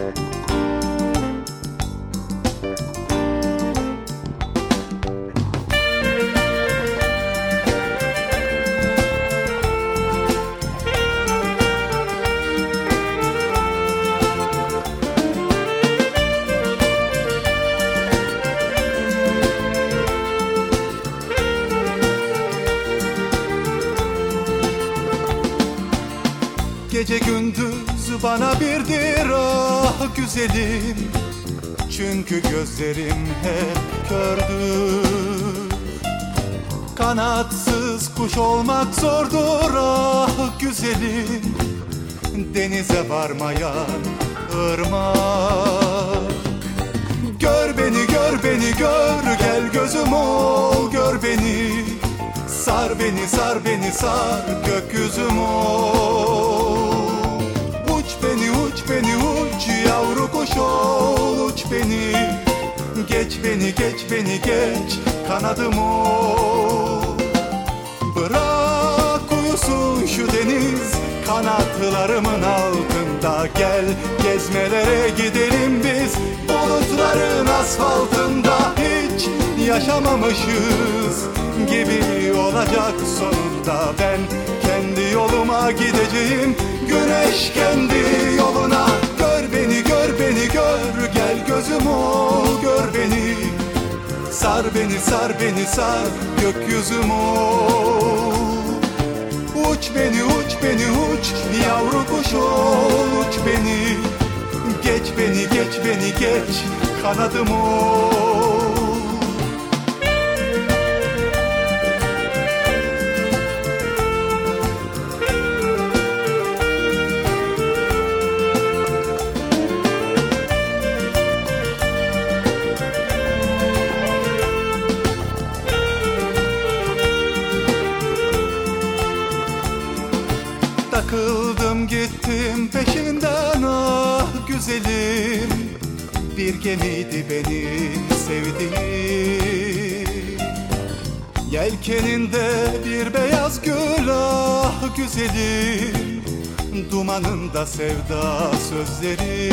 Gece gündüz bana birdir ah güzelim, çünkü gözlerim hep kördür. Kanatsız kuş olmak zordur ah güzelim, denize varmayan ırmak. Gör beni, gör beni, gör, gel gözüm ol, gör beni. Sar beni, sar beni, sar, gökyüzüm ol. Uç beni, uç beni, uç, yavru kuş ol, uç beni. Geç beni, geç beni, geç, kanadım ol. Bırak uyusun şu deniz, kanatlarımın altında. Gel gezmelere gidelim biz, bulutların asfaltında. Hiç yaşamamışız gibi olacak sonunda. Ben kendi yoluma gideceğim, güneş kendi yoluna. Gör beni, gör beni, gör, gel gözüm ol, gör beni. Sar beni, sar beni, sar, gökyüzüm ol. Uç beni, uç beni, uç, yavru kuş ol, uç beni. Geç beni, geç beni, geç, kanadım ol. Takıldım gittim peşinden ah güzelim, bir gemiydi benim sevdiğim. Yelkeninde bir beyaz gül ah güzelim, dumanında sevda sözleri.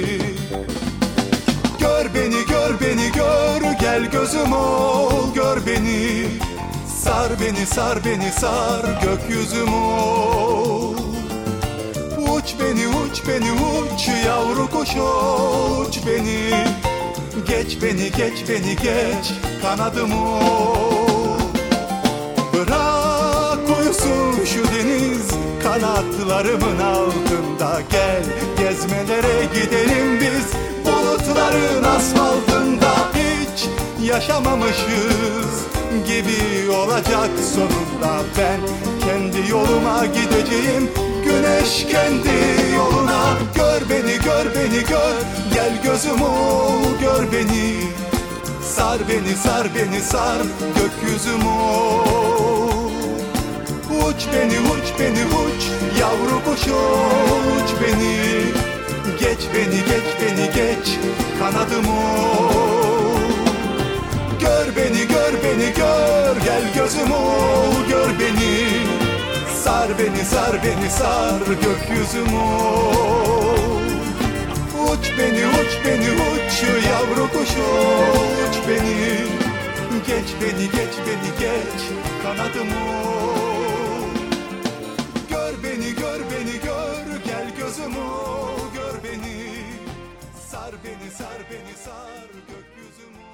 Gör beni, gör beni, gör, gel gözüm ol, gör beni. Sar beni, sar beni, sar, gökyüzüm ol. Uç beni, uç beni, uç, yavru kuş ol, uç beni. Geç beni, geç beni, geç, kanadım ol. Bırak uyusun şu deniz, kanatlarımın altında. Gel gezmelere gidelim biz, bulutların asfaltında. Hiç yaşamamışız gibi olacak sonunda. Ben kendi yoluma gideceğim, güneş kendi yoluna. Gör beni, gör beni, gör, gel gözüm ol, gör beni. Sar beni, sar beni, sar, gökyüzüm ol. Uç beni, uç beni, uç, yavru kuş ol, uç beni. Geç beni, geç beni, geç, kanadım ol. Gör beni, gör beni, gör, gel gözüm ol, gör beni. Sar beni, sar beni, sar, gökyüzüm ol. Uç beni, uç beni, uç, yavru kuş ol, uç beni. Geç beni, geç beni, geç, kanadım ol. Gör beni, gör beni, gör, gel gözüm ol, gör beni. Sar beni, sar beni, sar, gökyüzüm ol.